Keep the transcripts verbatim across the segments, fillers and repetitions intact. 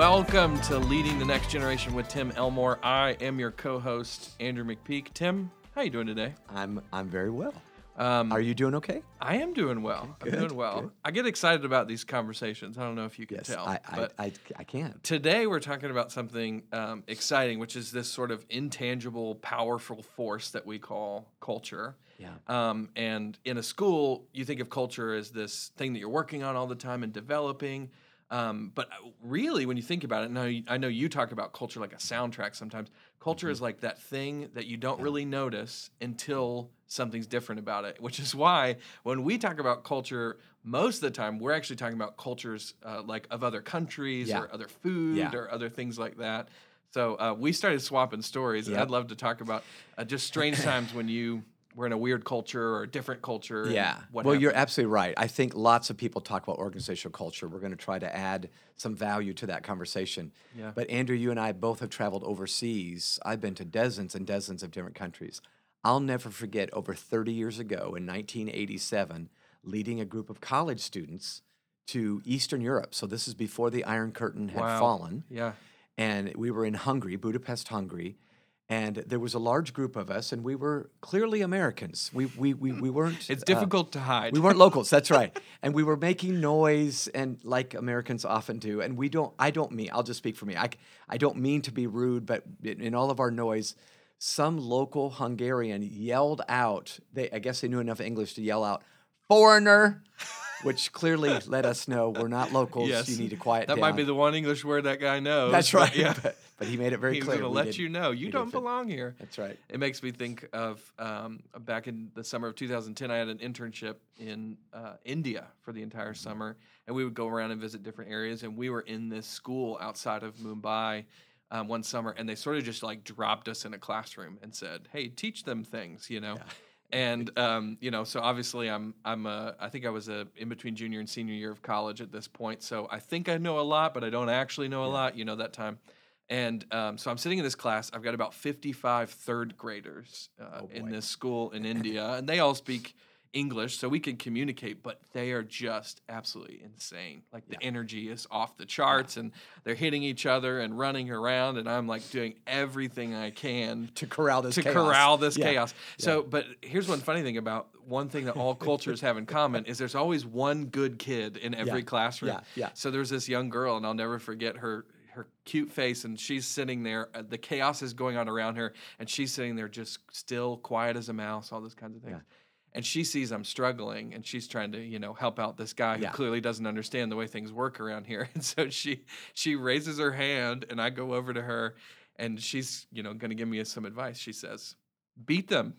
Welcome to Leading the Next Generation with Tim Elmore. I am your co-host, Andrew McPeak. Tim, how you doing today? I'm I'm very well. Um, Are you doing okay? I am doing well. Good, I'm doing well. good. I get excited about these conversations. I don't know if you can Yes, tell. I, I, but I, I can. today we're talking about something um, exciting, which is this sort of intangible, powerful force that we call culture. Yeah. Um, and in a school, you think of culture as this thing that you're working on all the time and developing. Um, but really, when you think about it, now you- I know you talk about culture like a soundtrack sometimes. Culture is like that thing that you don't Yeah. really notice until something's different about it, which is why when we talk about culture, most of the time we're actually talking about cultures uh, like of other countries Yeah. or other food Yeah. or other things like that. So uh, we started swapping stories, and Yep. I'd love to talk about uh, just strange times when you were in a weird culture or a different culture. and Yeah. what Well, you're happened. absolutely right. I think lots of people talk about organizational culture. We're going to try to add some value to that conversation. Yeah. But Andrew, you and I both have traveled overseas. I've been to dozens and dozens of different countries. I'll never forget over thirty years ago in nineteen eighty-seven, leading a group of college students to Eastern Europe. So this is before the Iron Curtain had Wow. fallen. Yeah. And we were in Hungary, Budapest, Hungary, and there was a large group of us, and we were clearly Americans. We we we, we weren't. It's uh, difficult to hide. we weren't locals. That's right. And we were making noise, and like Americans often do. And we don't. I don't mean. I'll just speak for me. I I don't mean to be rude, but in, in all of our noise, some local Hungarian yelled out. They I guess they knew enough English to yell out, "Foreigner." Which clearly let us know we're not locals. Yes. You need to quiet That down. might be the one English word that guy knows. That's but right. Yeah. But, but he made it very He's clear. going to we let did- you know you we don't did fit. belong here. That's right. It makes me think of um, back in the summer of two thousand ten, I had an internship in uh, India for the entire summer, and we would go around and visit different areas. And we were in this school outside of Mumbai um, one summer, and they sort of just like dropped us in a classroom and said, "Hey, teach them things," you know. Yeah. And um, you know, so obviously, I'm I'm a, I think I was a in between junior and senior year of college at this point. So I think I know a lot, but I don't actually know a Yeah. lot. You know that time. And um, so I'm sitting in this class. I've got about fifty-five third graders uh, Oh, in boy. this school in India, and they all speak English, so we can communicate. But they are just absolutely insane. Like the Yeah. energy is off the charts, and they're hitting each other and running around. And I'm like doing everything I can To corral this to chaos. corral this Yeah. chaos. So, but here's one funny thing about one thing that all cultures have in common is there's always one good kid in every Yeah. classroom. Yeah. Yeah. So there's this young girl, and I'll never forget her her cute face, and she's sitting there. Uh, the chaos is going on around her, and she's sitting there just still, quiet as a mouse, all those kinds of things. Yeah. And she sees I'm struggling, and she's trying to, you know, help out this guy who Yeah. clearly doesn't understand the way things work around here. And so she she raises her hand, and I go over to her, and she's, you know, going to give me some advice. She says, "Beat them."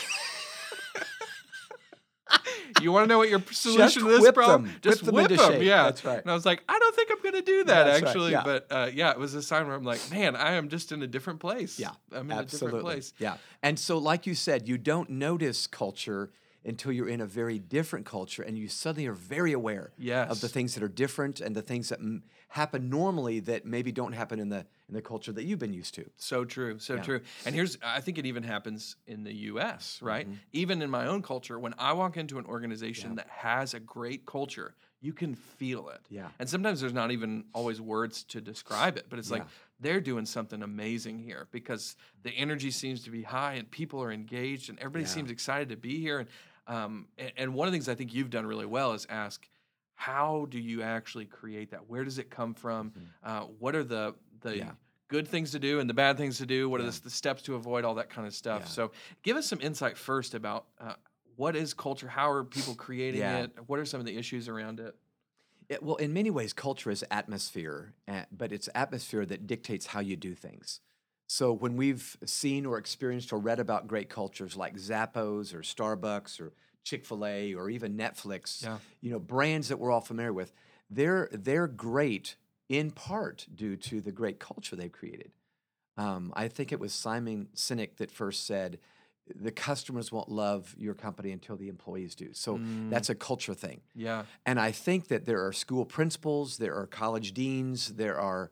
You want to know what your solution to this whip problem? them. Just Whip them whip into them. shape. Yeah, That's right. And I was like, I don't think I'm going to do that That's right, actually. yeah. But uh, yeah, it was a sign where I'm like, man, I am just in a different place. Yeah, I'm in a absolutely. different place. Yeah. And so, like you said, you don't notice culture until you're in a very different culture, and you suddenly are very aware Yes. of the things that are different and the things that m- happen normally that maybe don't happen in the in the culture that you've been used to. So true, so Yeah. true. And here's, I think it even happens in the U S, right? Mm-hmm. Even in my own culture, when I walk into an organization Yeah. that has a great culture, you can feel it. Yeah. And sometimes there's not even always words to describe it, but it's like Yeah. they're doing something amazing here because the energy seems to be high and people are engaged and everybody Yeah. seems excited to be here. And um, and, and one of the things I think you've done really well is ask, how do you actually create that? Where does it come from? Uh, what are the the Mm-hmm. Yeah. good things to do and the bad things to do? What are Yeah. the, the steps to avoid? All that kind of stuff. Yeah. So, give us some insight first about uh, what is culture? How are people creating Yeah. it? What are some of the issues around it? It, well, in many ways, culture is atmosphere, uh, but it's atmosphere that dictates how you do things. So when we've seen or experienced or read about great cultures like Zappos or Starbucks or Chick-fil-A or even Netflix, Yeah. you know, brands that we're all familiar with, they're they're great in part due to the great culture they've created. Um, I think it was Simon Sinek that first said, the customers won't love your company until the employees do. So Mm. that's a culture thing. Yeah. And I think that there are school principals, there are college deans, there are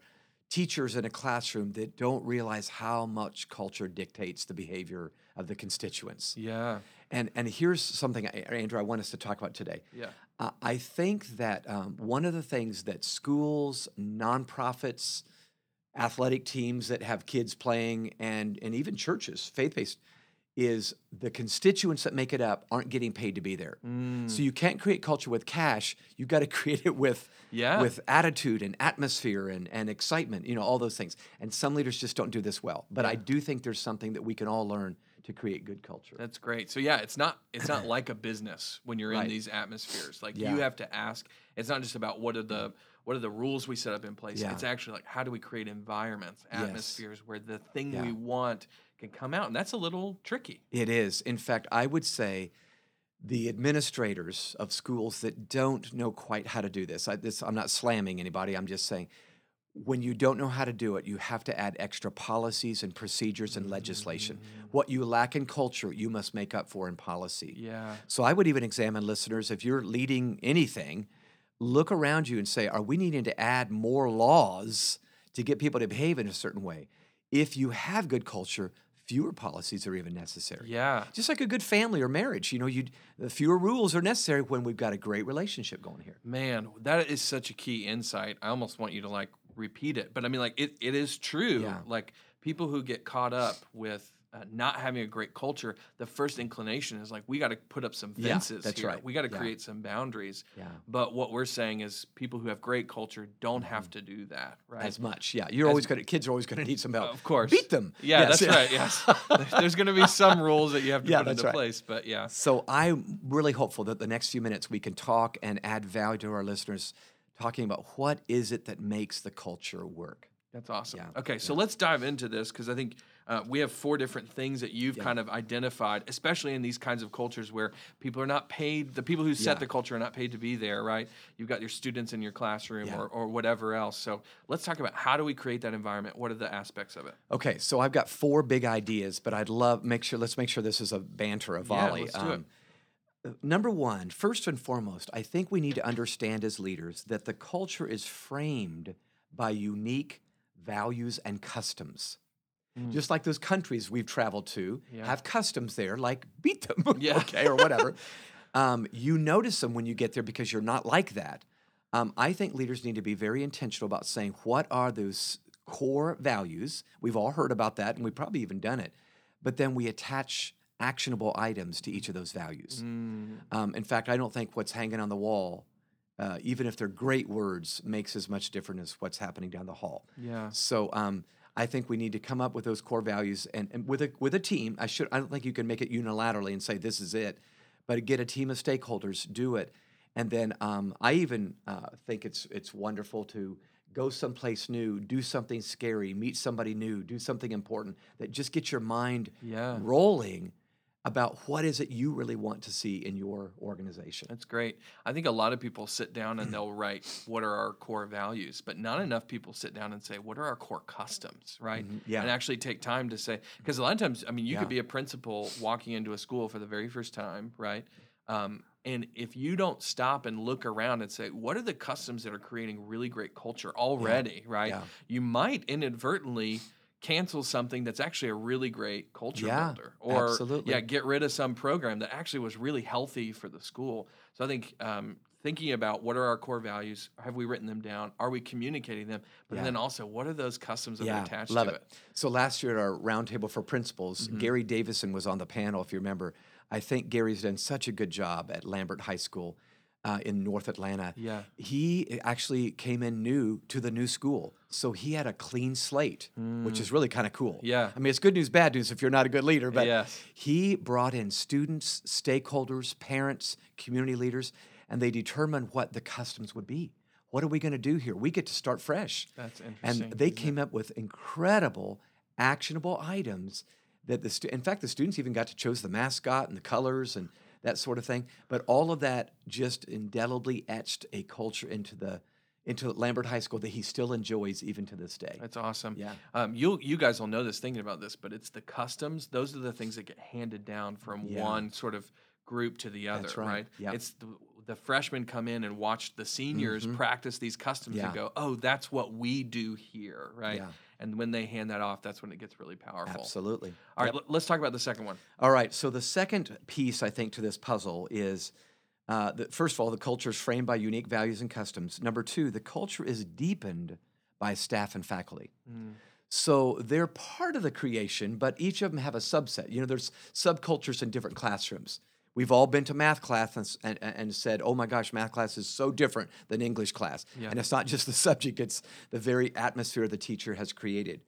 teachers in a classroom that don't realize how much culture dictates the behavior of the constituents. Yeah. And and here's something, A- Andrew, I want us to talk about today. Yeah. Uh, I think that um, one of the things that schools, nonprofits, athletic teams that have kids playing, and and even churches, faith-based, is the constituents that make it up aren't getting paid to be there. Mm. So you can't create culture with cash. You've got to create it with Yeah. with attitude and atmosphere and, and excitement, you know, all those things. And some leaders just don't do this well. But I do think there's something that we can all learn to create good culture. That's great. So yeah, it's not it's not like a business when you're in Right. these atmospheres. Like Yeah. you have to ask. It's not just about what are the what are the rules we set up in place. Yeah. It's actually like how do we create environments, Yes. atmospheres where the thing Yeah. we want can come out, and that's a little tricky. It is. In fact, I would say the administrators of schools that don't know quite how to do this, I, this I'm not slamming anybody, I'm just saying, when you don't know how to do it, you have to add extra policies and procedures and legislation. What you lack in culture, you must make up for in policy. Yeah. So I would even examine listeners, if you're leading anything, look around you and say, are we needing to add more laws to get people to behave in a certain way? If you have good culture, fewer policies are even necessary. Yeah. Just like a good family or marriage, you know, you the fewer rules are necessary when we've got a great relationship going here. Man, that is such a key insight. I almost want you to like repeat it, but I mean, like it, it is true. Yeah. Like people who get caught up with uh, not having a great culture, the first inclination is like we got to put up some Yeah, fences. that's here. right. We got to Yeah. create some boundaries. Yeah. But what we're saying is people who have great culture don't have to do that, right? As much, yeah. You're As- always going to, kids are always going to need some help. Of course. Beat them. Yeah, Yes, that's right. Yes. There's going to be some rules that you have to Yeah, put that's into right. place, but yeah. So I'm really hopeful that the next few minutes we can talk and add value to our listeners, talking about what is it that makes the culture work. That's awesome. Yeah, Okay, so let's dive into this because I think uh, we have four different things that you've Yeah. kind of identified, especially in these kinds of cultures where people are not paid, the people who set Yeah. the culture are not paid to be there, right? You've got your students in your classroom Yeah. or, or whatever else. So let's talk about how do we create that environment? What are the aspects of it? Okay, so I've got four big ideas, but I'd love make sure let's make sure this is a banter, a Yeah, volley. let's do it. uh, Number one, first and foremost, I think we need to understand as leaders that the culture is framed by unique values and customs. Mm. Just like those countries we've traveled to Yeah. have customs there, like beat them, Yeah. okay, or whatever. um, you notice them when you get there because you're not like that. Um, I think leaders need to be very intentional about saying, what are those core values? We've all heard about that, and we've probably even done it. But then we attach actionable items to each of those values. Mm. Um, in fact, I don't think what's hanging on the wall, uh, even if they're great words, makes as much difference as what's happening down the hall. Yeah. So um, I think we need to come up with those core values, and, and with a with a team. I should. I don't think you can make it unilaterally and say this is it, but get a team of stakeholders, do it, and then um, I even uh, think it's it's wonderful to go someplace new, do something scary, meet somebody new, do something important that just gets your mind Yeah. rolling about what is it you really want to see in your organization. That's great. I think a lot of people sit down and they'll write, what are our core values? But not enough people sit down and say, what are our core customs, right? Mhm. Yeah. And actually take time to say, because a lot of times, I mean, you Yeah. could be a principal walking into a school for the very first time, right? Um, and if you don't stop and look around and say, what are the customs that are creating really great culture already, right? Yeah. You might inadvertently cancel something that's actually a really great culture Yeah, builder, or absolutely. yeah, get rid of some program that actually was really healthy for the school. So I think um, thinking about what are our core values, have we written them down, are we communicating them, but Yeah. then also what are those customs that Yeah, are attached love to it. it? So last year at our roundtable for principals, Mm-hmm. Gary Davison was on the panel, if you remember. I think Gary's done such a good job at Lambert High School uh, in North Atlanta. Yeah. He actually came in new to the new school. So he had a clean slate, which is really kind of cool. Mm. Yeah. I mean, it's good news, bad news if you're not a good leader, but Yes. he brought in students, stakeholders, parents, community leaders, and they determined what the customs would be. What are we going to do here? We get to start fresh. That's interesting. And they isn't it? came up with incredible, actionable items that the stu- in fact the students even got to choose the mascot and the colors and that sort of thing. But all of that just indelibly etched a culture into the into Lambert High School that he still enjoys even to this day. That's awesome. Yeah. Um, you you guys will know this thinking about this, but it's the customs. Those are the things that get handed down from Yeah. one sort of group to the other, That's right. Yep. It's the, the freshmen come in and watch the seniors Mhm. practice these customs Yeah. and go, oh, that's what we do here, right? Yeah. And when they hand that off, that's when it gets really powerful. Absolutely. All right, Yep. let- let's talk about the second one. All right. So the second piece, I think, to this puzzle is uh, that first of all, the culture is framed by unique values and customs. Number two, the culture is deepened by staff and faculty. Mm. So they're part of the creation, but each of them have a subset. You know, there's subcultures in different classrooms. We've all been to math class and, s- and, and said, oh my gosh, math class is so different than English class. Yeah. And it's not just the subject, it's the very atmosphere the teacher has created.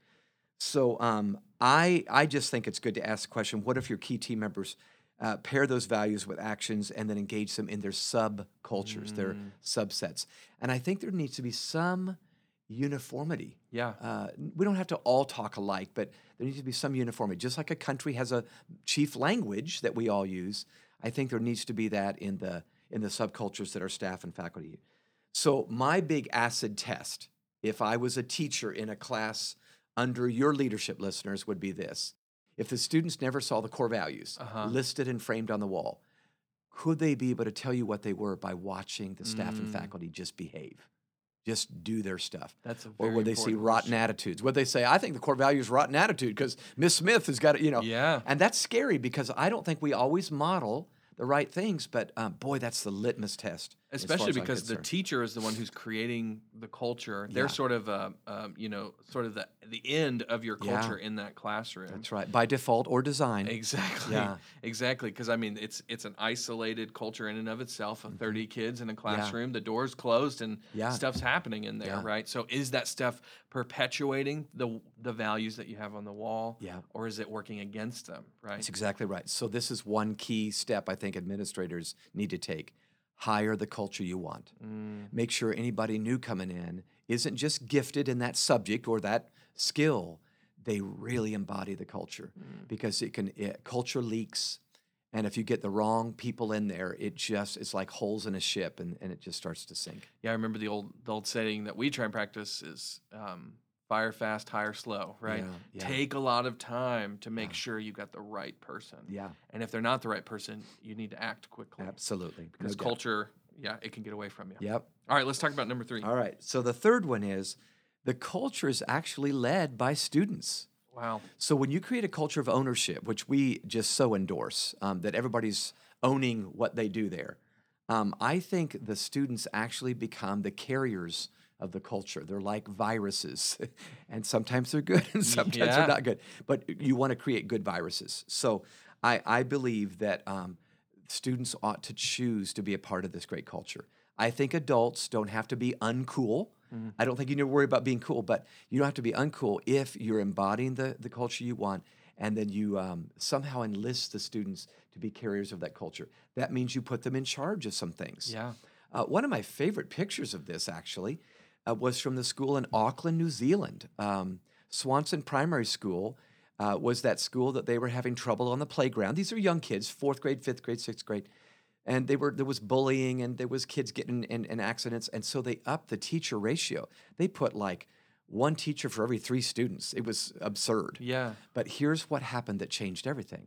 So um, I, I just think it's good to ask the question, what if your key team members uh, pair those values with actions and then engage them in their subcultures, their Mm. subsets? And I think there needs to be some uniformity. Yeah. Uh, we don't have to all talk alike, but there needs to be some uniformity. Just like a country has a chief language that we all use, I think there needs to be that in the in the subcultures that our staff and faculty use. So my big acid test, if I was a teacher in a class under your leadership, listeners, would be this. If the students never saw the core values Uh-huh. listed and framed on the wall, could they be able to tell you what they were by watching the staff and Mm. faculty just behave? Just do their stuff. That's a Or very would they see important rotten question. attitudes? Would they say, I think the core value is rotten attitude because Miss Smith has got it, you know. Yeah. And that's scary because I don't think we always model the right things, but um, boy, that's the litmus test. as far Especially as I'm because the concerned. teacher is the one who's creating the culture. They're Yeah. sort of, uh, um, you know, sort of the the end of your Yeah. culture in that classroom. That's right, by default or design. Exactly. Yeah. Exactly. Because I mean, it's it's an isolated culture in and of itself. Of thirty kids in a Mm-hmm. Yeah. classroom, the door's closed, and Yeah. stuff's happening in there, Yeah. right? So is that stuff perpetuating the the values that you have on the wall, Yeah. or is it working against them, right? That's exactly right. So this is one key step I think administrators need to take. Hire the culture you want. Mm, Make sure anybody new coming in isn't just gifted in that subject or that skill. They really embody the culture mm. because it can it, culture leaks, and if you get the wrong people in there, it just it's like holes in a ship, and, and it just starts to sink. Yeah, I remember the old the old saying that we try and practice is um, fire fast, hire slow, right? Yeah, yeah. Take a lot of time to make Yeah. sure you got the right person. Yeah, And if they're not the right person, you need to act quickly. absolutely. Because No doubt. culture, yeah, it can get away from you. Yep. All right, let's talk about number three. All right. So the third one is the culture is actually led by students. Wow. So when you create a culture of ownership, which we just so endorse, um, that everybody's owning what they do there, um, I think the students actually become the carriers of the culture. They're like viruses, and sometimes they're good, and sometimes Yeah. they're not good. But you want to create good viruses. So I, I believe that um, students ought to choose to be a part of this great culture. I think adults don't have to be uncool. Mhm. I don't think you need to worry about being cool, but you don't have to be uncool if you're embodying the, the culture you want, and then you um, somehow enlist the students to be carriers of that culture. That means you put them in charge of some things. Yeah. Uh, one of my favorite pictures of this, actually, uh, was from the school in Auckland, New Zealand. Um, Swanson Primary School uh, was that school that they were having trouble on the playground. These are young kids, fourth grade, fifth grade, sixth grade. And they were there was bullying and there was kids getting in, in accidents. And so they upped the teacher ratio. They put like one teacher for every three students. It was absurd. Yeah. But here's what happened that changed everything.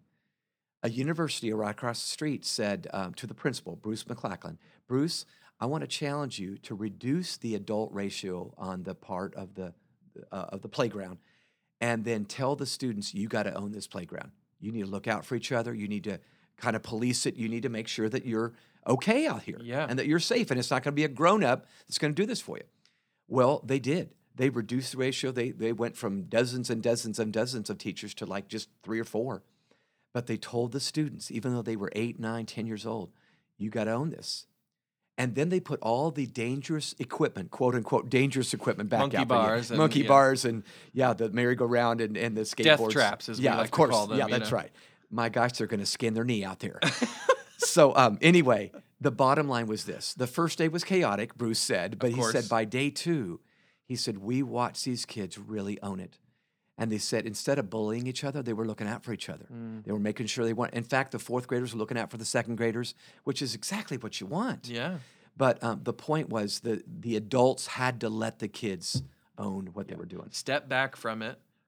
A university right across the street said um, to the principal, Bruce McLachlan, Bruce, I want to challenge you to reduce the adult ratio on the part of the uh, of the playground, and then tell the students you got to own this playground. You need to look out for each other. You need to kind of police it. You need to make sure that you're okay out here Yeah. and that you're safe, and it's not going to be a grown up that's going to do this for you. Well, they did. They reduced the ratio. They they went from dozens and dozens and dozens of teachers to like just three or four. But they told the students, even though they were eight, nine, ten years old, you got to own this. And then they put all the dangerous equipment, quote unquote, dangerous equipment back Monkey out there. Yeah. bars and- monkey yeah. bars, and yeah, the merry-go-round and, and the skateboards. Death traps, as we yeah, like of to course. call them, Yeah, you that's know. right. My gosh, they're going to skin their knee out there. So um, anyway, the bottom line was this: the first day was chaotic, Bruce said, but he course. said by day two, he said we watched these kids really own it. And they said instead of bullying each other, they were looking out for each other. Mm. They were making sure they weren't. In fact, the fourth graders were looking out for the second graders, which is exactly what you want. Yeah. But um, the point was that the adults had to let the kids own what they were doing. Step back from it.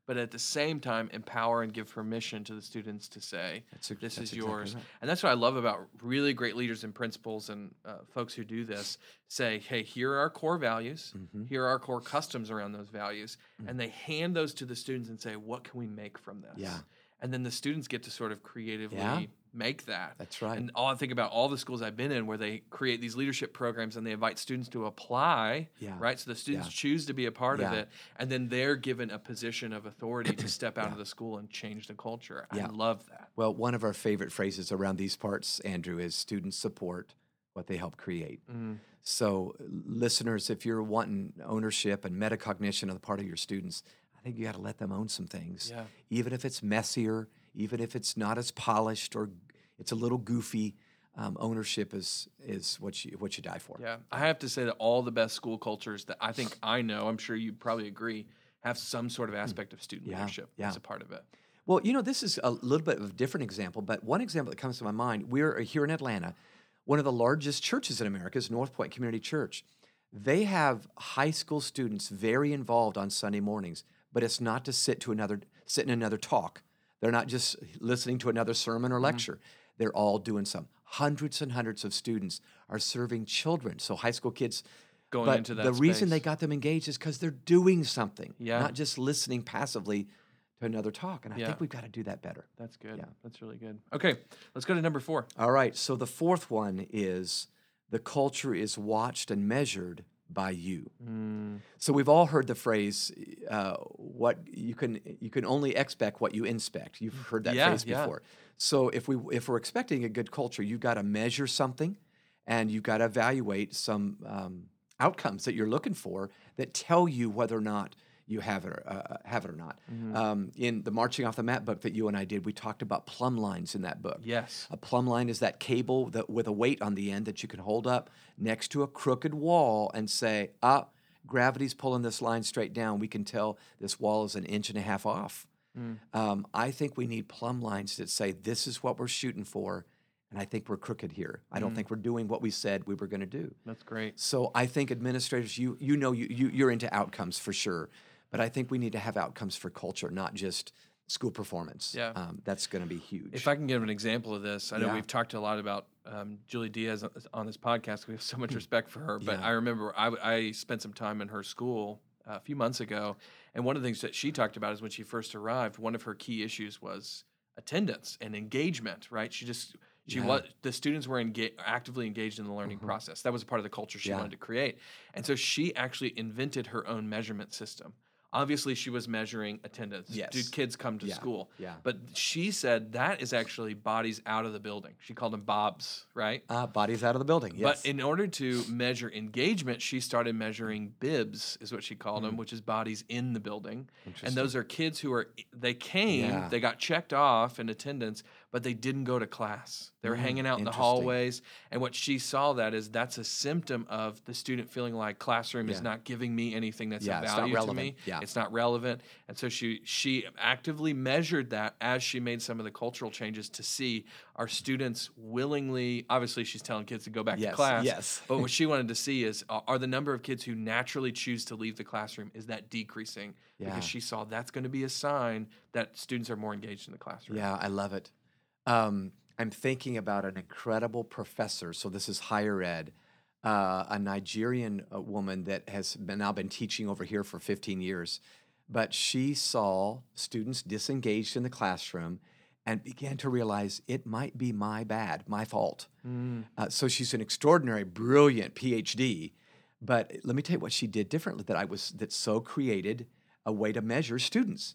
but at the same time empower and give permission to the students to say, That's, a, this that's is exactly yours. right. And that's what I love about really great leaders and principals and uh, folks who do this. Say, hey, here are our core values. Mm-hmm. Here are our core customs around those values. Mm-hmm. And they hand those to the students and say, what can we make from this? Yeah. And then the students get to sort of creatively Yeah. make that. That's right. And all I think about all the schools I've been in where they create these leadership programs and they invite students to apply, Yeah. right? So the students Yeah. choose to be a part Yeah. of it, and then they're given a position of authority to step out Yeah. of the school and change the culture. Yeah. I love that. Well, one of our favorite phrases around these parts, Andrew, is students support what they help create. Mm. So, listeners, if you're wanting ownership and metacognition on the part of your students, I think you got to let them own some things, Yeah. even if it's messier, even if it's not as polished or it's a little goofy. Um, ownership is is what you what you die for. Yeah, I have to say that all the best school cultures that I think I know, I'm sure you probably agree, have some sort of aspect of student Yeah, leadership yeah. as a part of it. Well, you know, this is a little bit of a different example, but one example that comes to my mind, we're here in Atlanta. One of the largest churches in America is North Point Community Church. They have high school students very involved on Sunday mornings, but it's not to sit to another sit in another talk. They're not just listening to another sermon or lecture. They're all doing some. Hundreds and hundreds of students are serving children, so high school kids. Going but into that the reason space. they got them engaged is because they're doing something, Yeah. not just listening passively to another talk. And I Yeah. think we've got to do that better. That's good. Yeah. That's really good. Okay, let's go to number four. All right. So the fourth one is the culture is watched and measured by you. Mm. So we've all heard the phrase, uh, "What you can you can only expect what you inspect." You've heard that Yeah, phrase yeah. before. So if we if we're expecting a good culture, you've got to measure something, and you've got to evaluate some um, outcomes that you're looking for that tell you whether or not you have it or, uh, have it or not. Mm-hmm. Um, in the Marching Off the Mat book that you and I did, we talked about plumb lines in that book. Yes. A plumb line is that cable that with a weight on the end that you can hold up next to a crooked wall and say, ah, gravity's pulling this line straight down. We can tell this wall is an inch and a half off. Mm. Um, I think we need plumb lines that say this is what we're shooting for, and I think we're crooked here. I don't Mm. think we're doing what we said we were going to do. That's great. So I think administrators, you you know you, you you're into outcomes for sure, but I think we need to have outcomes for culture, not just school performance. Yeah. Um, that's going to be huge. If I can give an example of this, I know Yeah. we've talked a lot about um, Julie Diaz on- on this podcast. We have so much respect for her, but Yeah. I remember I, I spent some time in her school uh, a few months ago, and one of the things that she talked about is when she first arrived, one of her key issues was attendance and engagement. Right? She just she Yeah. was the students were enga- actively engaged in the learning Mhm. process. That was a part of the culture she Yeah. wanted to create, and so she actually invented her own measurement system. Obviously, she was measuring attendance. Yes. Did kids come to Yeah. school? Yeah. But she said that is actually bodies out of the building. She called them bobs, right? Uh, bodies out of the building. Yes. But in order to measure engagement, she started measuring bibs, is what she called them, which is bodies in the building. And Interesting. those are kids who are, they came, Yeah. they got checked off in attendance, but they didn't go to class. They were Mm, hanging out in the interesting. hallways. And what she saw that is that's a symptom of the student feeling like classroom is Yeah. not giving me anything that's Yeah, of it's not value to relevant. me. Yeah. It's not relevant. And so she she actively measured that as she made some of the cultural changes to see are students willingly, obviously she's telling kids to go back Yes, to class. yes. But what she wanted to see is uh, are the number of kids who naturally choose to leave the classroom, is that decreasing? Yeah. Because she saw that's going to be a sign that students are more engaged in the classroom. Yeah, I love it. Um, I'm thinking about an incredible professor. So this is higher ed, uh, a Nigerian uh, woman that has been, now been teaching over here for fifteen years. But she saw students disengaged in the classroom and began to realize it might be my bad, my fault. Mm. Uh, so she's an extraordinary, brilliant P H D. But let me tell you what she did differently that I was that so created a way to measure students.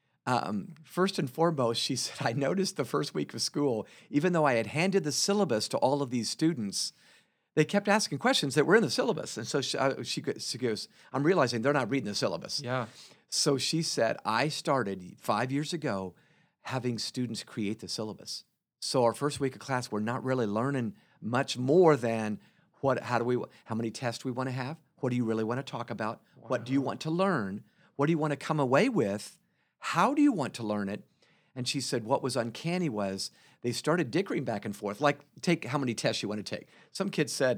Um, first and foremost, she said, I noticed the first week of school, even though I had handed the syllabus to all of these students, they kept asking questions that were in the syllabus. And so she, uh, she, go- she goes, I'm realizing they're not reading the syllabus. Yeah. So she said, I started five years ago having students create the syllabus. So our first week of class, we're not really learning much more than what, how do we, how many tests we want to have? What do you really want to talk about? What do you want to learn? What do you want to come away with? How do you want to learn it? And she said, what was uncanny was they started dickering back and forth. Like, take how many tests you want to take. Some kids said,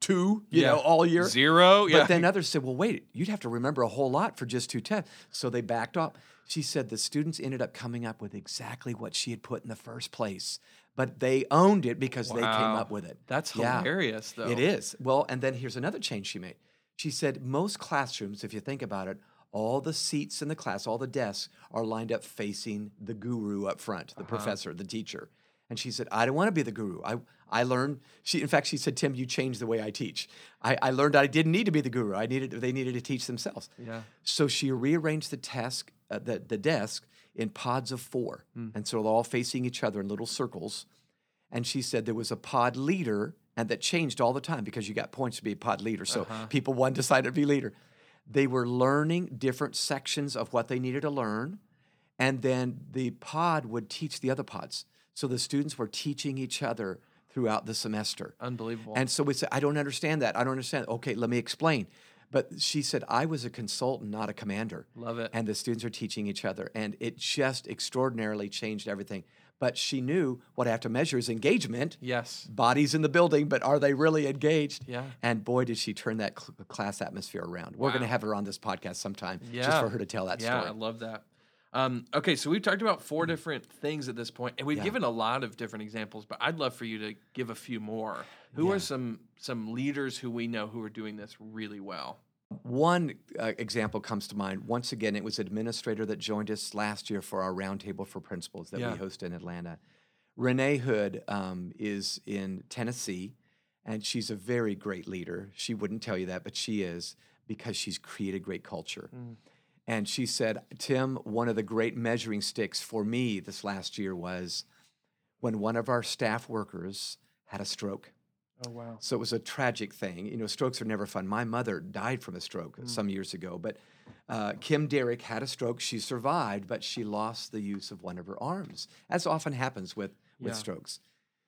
two, you Yeah. know, all year. Zero. But Yeah. then others said, well, wait, you'd have to remember a whole lot for just two tests. So they backed off. She said the students ended up coming up with exactly what she had put in the first place, but they owned it because they came Wow. up with it. That's Yeah. hilarious, though. It is. Well, and then here's another change she made. She said most classrooms, if you think about it, all the seats in the class, all the desks are lined up facing the guru up front, the Uh-huh. professor, the teacher. And she said, I don't want to be the guru. I, I learned, she, in fact, she said, Tim, you changed the way I teach. I, I learned I didn't need to be the guru. I needed, they needed to teach themselves. Yeah. So she rearranged the task, uh, the, the desk in pods of four. And so they're all facing each other in little circles. And she said there was a pod leader, and that changed all the time because you got points to be a pod leader. So Uh-huh. people, one decided to be leader. They were learning different sections of what they needed to learn. And then the pod would teach the other pods. So the students were teaching each other throughout the semester. Unbelievable. And so we said, I don't understand that. I don't understand. Okay, let me explain. But she said, I was a consultant, not a commander. Love it. And the students are teaching each other. And it just extraordinarily changed everything. But she knew what I have to measure is engagement. Yes. Bodies in the building, but are they really engaged? Yeah. And boy, did she turn that cl- class atmosphere around. We're going to Wow. have her on this podcast sometime just Yeah. for her to tell that Yeah, I story. love that. Um, okay, so we've talked about four different things at this point, and we've Yeah. given a lot of different examples, but I'd love for you to give a few more. Who Yeah. are some some leaders who we know who are doing this really well? One uh, example comes to mind. Once again, it was an administrator that joined us last year for our roundtable for principals that Yeah. we host in Atlanta. Renee Hood um, is in Tennessee, and she's a very great leader. She wouldn't tell you that, but she is because she's created great culture. Mm. And she said, Tim, one of the great measuring sticks for me this last year was when one of our staff workers had a stroke. Oh, wow. So it was a tragic thing. You know, strokes are never fun. My mother died from a stroke some years ago, but uh, Kim Derrick had a stroke. She survived, but she lost the use of one of her arms, as often happens with, with Yeah. strokes.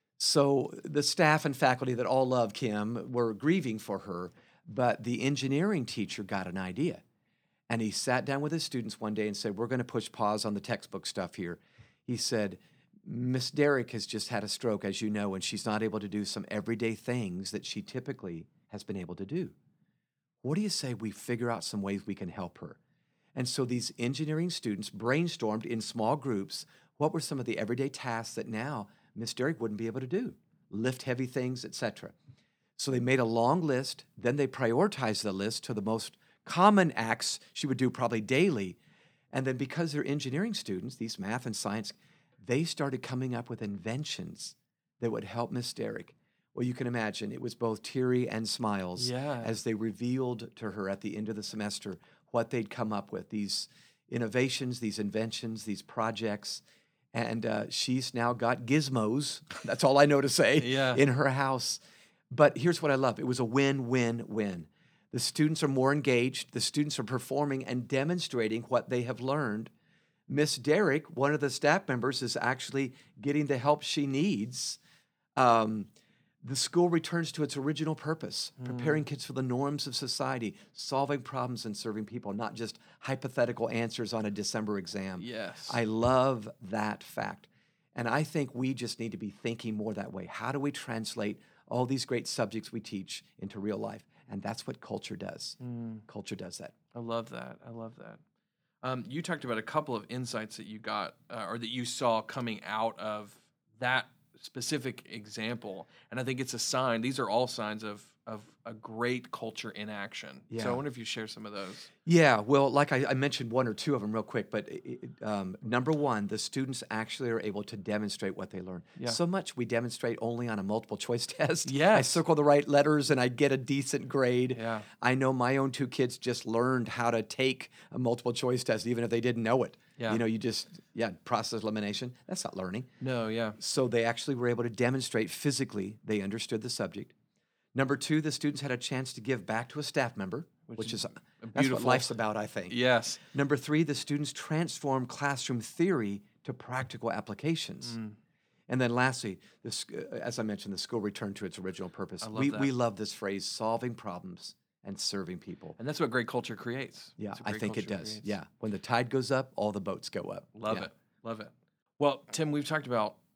So the staff and faculty that all love Kim were grieving for her, but the engineering teacher got an idea. And he sat down with his students one day and said, we're going to push pause on the textbook stuff here. He said, Miss Derrick has just had a stroke, as you know, and she's not able to do some everyday things that she typically has been able to do. What do you say we figure out some ways we can help her? And so these engineering students brainstormed in small groups what were some of the everyday tasks that now Miss Derrick wouldn't be able to do, lift heavy things, et cetera. So they made a long list. Then they prioritized the list to the most common acts she would do probably daily. And then because they're engineering students, these math and science, they started coming up with inventions that would help Miss Derrick. Well, you can imagine it was both teary and smiles Yeah. as they revealed to her at the end of the semester what they'd come up with, these innovations, these inventions, these projects. And uh, she's now got gizmos, that's all I know to say, Yeah. in her house. But here's what I love. It was a win-win-win. The students are more engaged. The students are performing and demonstrating what they have learned. Miss Derrick, one of the staff members, is actually getting the help she needs. Um, the school returns to its original purpose, preparing kids for the norms of society, solving problems and serving people, not just hypothetical answers on a December exam. Yes. I love that fact. And I think we just need to be thinking more that way. How do we translate all these great subjects we teach into real life? And that's what culture does. Mm. Culture does that. I love that. I love that. Um, you talked about a couple of insights that you got uh, or that you saw coming out of that specific example. And I think it's a sign. These are all signs of, of a great culture in action. So Yeah. I wonder if you share some of those. Yeah, well, like I, I mentioned one or two of them real quick, but it, it, um, number one, the students actually are able to demonstrate what they learn. Yeah. So much we demonstrate only on a multiple choice test. I Yes. circle the right letters and I get a decent grade. Yeah. I know my own two kids just learned how to take a multiple choice test, even if they didn't know it. Yeah. You know, you just, yeah, process elimination. That's not learning. No, yeah. So they actually were able to demonstrate physically they understood the subject. Number two, the students had a chance to give back to a staff member, Which which, is is, a that's what beautiful- life's about, I think. Yes. Number three, the students transformed classroom theory to practical applications. Mm. And then lastly, the, sc- uh, as I mentioned, the school returned to its original purpose. I love we, that. we love this phrase, solving problems and serving people. And that's what great culture creates. Yeah, That's what I great think it culture does. creates. Yeah, when the tide goes up, all the boats go up. Love Yeah. it. Love it. Well, Tim, we've talked about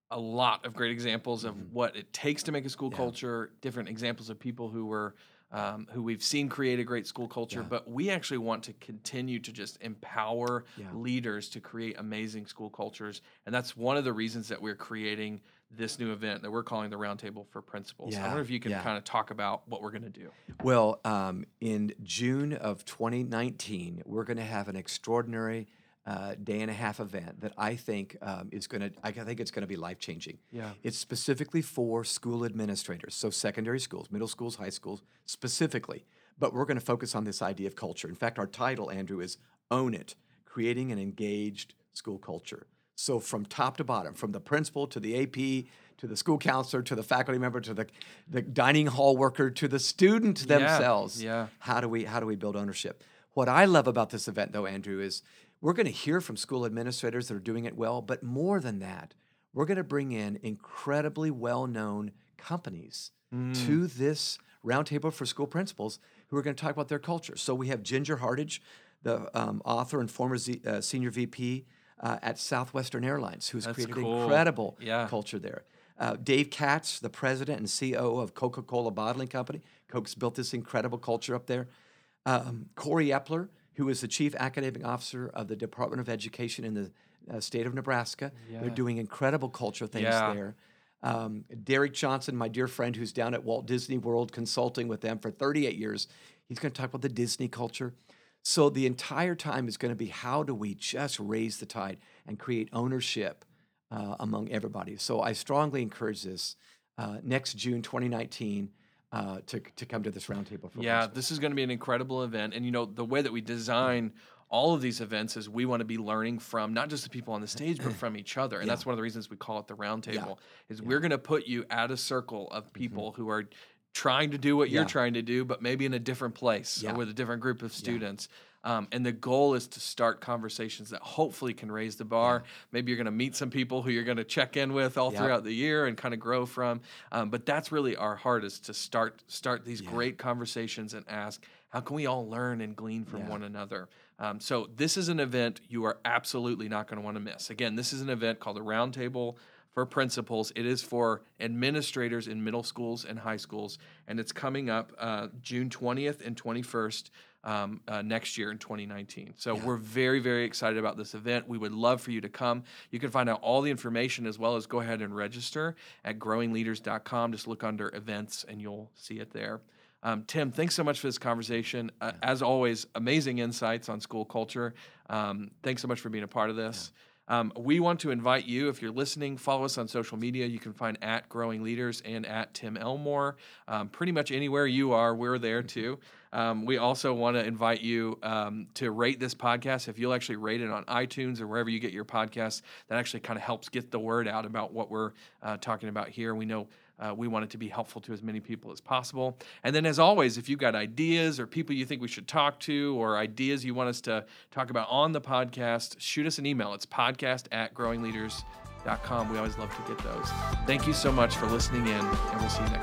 a lot of great examples of Mhm. what it takes to make a school Yeah. culture, different examples of people who were um, who we've seen create a great school culture, Yeah. but we actually want to continue to just empower Yeah. leaders to create amazing school cultures. And that's one of the reasons that we're creating this new event that we're calling the Roundtable for Principals. I Yeah, wonder if you can yeah. kind of talk about what we're going to do. Well, um, in June of twenty nineteen, we're going to have an extraordinary uh, day and a half event that I think um, is going to. I think it's going to be life changing. Yeah. It's specifically for school administrators, so secondary schools, middle schools, high schools, specifically. But we're going to focus on this idea of culture. In fact, our title, Andrew, is "Own It: Creating an Engaged School Culture." So from top to bottom, from the principal to the A P to the school counselor to the faculty member to the, the dining hall worker to the student Yeah, themselves. yeah. How do we how do we build ownership? What I love about this event, though, Andrew, is we're going to hear from school administrators that are doing it well, but more than that, we're going to bring in incredibly well-known companies Mm. to this roundtable for school principals who are going to talk about their culture. So we have Ginger Hardage, the um, author and former Z, uh, senior V P uh, at Southwestern Airlines, who's That's created cool. incredible Yeah. culture there. Uh, Dave Katz, the president and C O O of Coca-Cola Bottling Company. Coke's built this incredible culture up there. Um, Corey Epler, who is the chief academic officer of the Department of Education in the uh, state of Nebraska. Yeah. They're doing incredible culture things Yeah. there. Um, Derek Johnson, my dear friend, who's down at Walt Disney World consulting with them for thirty-eight years. He's going to talk about the Disney culture. So the entire time is going to be how do we just raise the tide and create ownership uh, among everybody. So I strongly encourage this uh, next June twenty nineteen uh, to, to come to this roundtable. for Yeah, principals. this is going to be an incredible event. And, you know, the way that we design all of these events is we want to be learning from not just the people on the stage, but from each other. And Yeah. that's one of the reasons we call it the round Yeah. table, is Yeah. we're going to put you at a circle of people who are trying to do what you're Yeah. trying to do, but maybe in a different place Yeah. or with a different group of students. Um, and the goal is to start conversations that hopefully can raise the bar. Maybe you're going to meet some people who you're going to check in with all Yep. throughout the year and kind of grow from. Um, but that's really our heart, is to start start these Yeah. great conversations and ask, how can we all learn and glean from Yeah. one another? Um, so this is an event you are absolutely not going to want to miss. Again, this is an event called the Roundtable for Principals. It is for administrators in middle schools and high schools, and it's coming up uh, June twentieth and twenty-first um, uh, next year in twenty nineteen. So Yeah. we're very, very excited about this event. We would love for you to come. You can find out all the information as well as go ahead and register at growing leaders dot com. Just look under events and you'll see it there. Um, Tim, thanks so much for this conversation. Uh, as always, amazing insights on school culture. Um, thanks so much for being a part of this. Um, we want to invite you, if you're listening, follow us on social media. You can find at Growing Leaders and at Tim Elmore. Um, pretty much anywhere you are, we're there too. Um, we also want to invite you um, to rate this podcast. If you'll actually rate it on iTunes or wherever you get your podcasts, that actually kind of helps get the word out about what we're uh, talking about here. We know Uh, we want it to be helpful to as many people as possible. And then, as always, if you've got ideas or people you think we should talk to or ideas you want us to talk about on the podcast, shoot us an email. It's podcast at growing leaders dot com. We always love to get those. Thank you so much for listening in, and we'll see you next time.